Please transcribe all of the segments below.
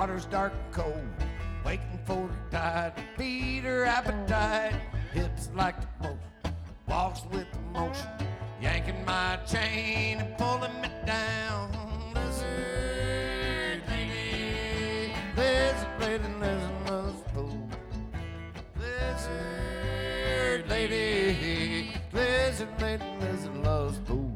water's dark and cold, waiting for the tide to feed her appetite. Hips like the motion, walks with emotion, yanking my chain and pulling me down. Lizard lady, lizard lady, lizard loves food. Lizard lady, lizard lady, lizard loves food.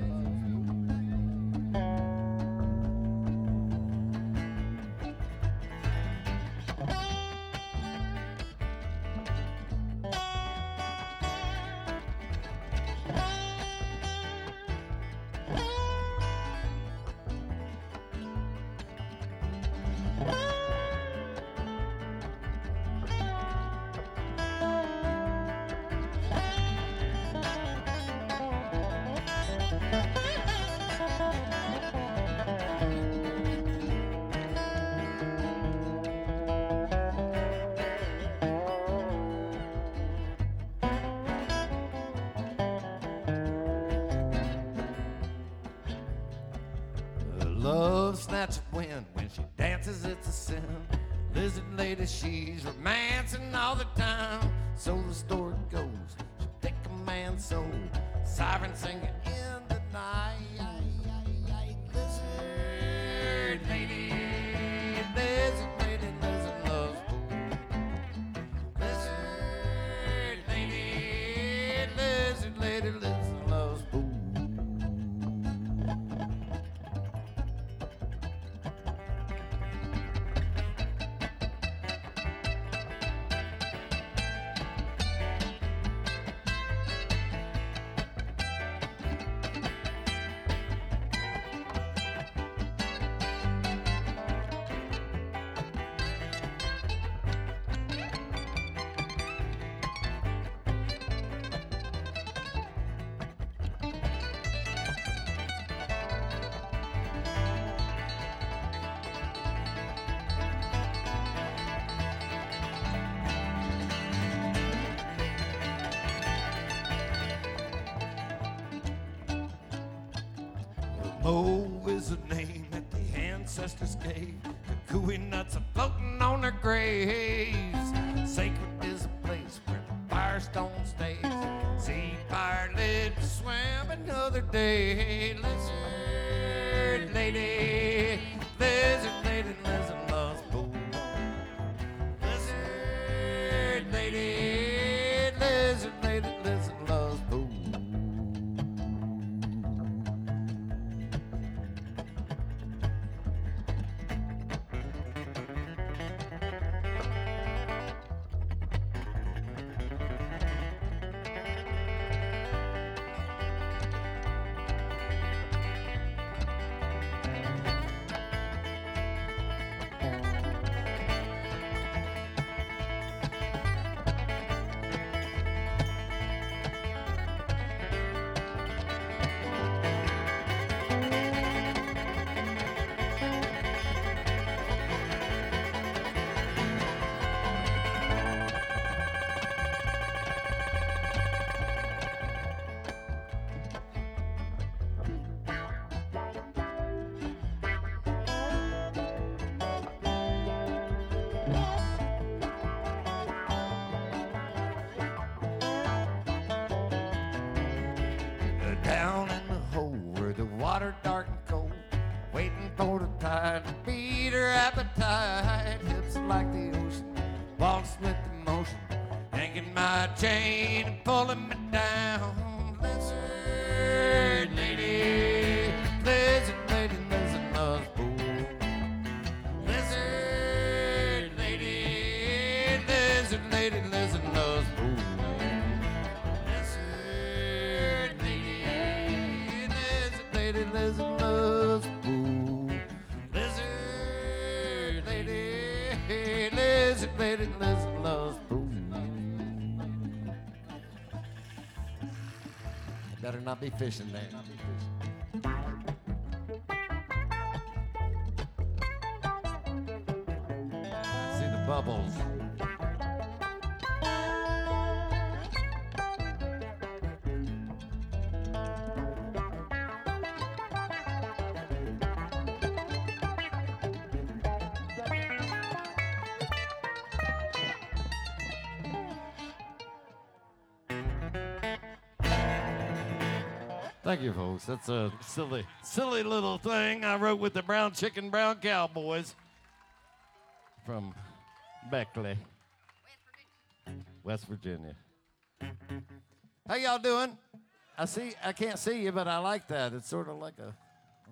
Love snatch of wind when she dances, it's a sin. Lizard lady, she's romancing all the time. So the story goes, she take a man's soul, siren singing in the night. Lizard lady, lizard lady, lizard loves food. Lizard lady, lizard lady, lizard loves food. Mo is the name that the ancestors gave. The gooey nuts are floating on their graves. Sacred is a place where the firestone stays. Sea fire lit to swim another day. Lizard lady, lizard lady, lizard loves food. Lizard lady, lizard lady, lizard loves food. Down in the hole where the water dark and cold, waiting for the tide to feed her appetite. Hips like the ocean, waltz with emotion, yanking my chain and pulling me down. Lizard lady, lizard lady, lizard loves food. Lizard lady, lizard lady, lizard loves food. Lizard loves food. Lizard lady, lizard lady, lizard loves food. I better not be fishing there. I see the bubbles. Thank you, folks. That's a silly little thing I wrote with the Brown Chicken Brown Cowboys from Beckley, West Virginia. How y'all doing? I can't see you, but I like that. It's sort of like a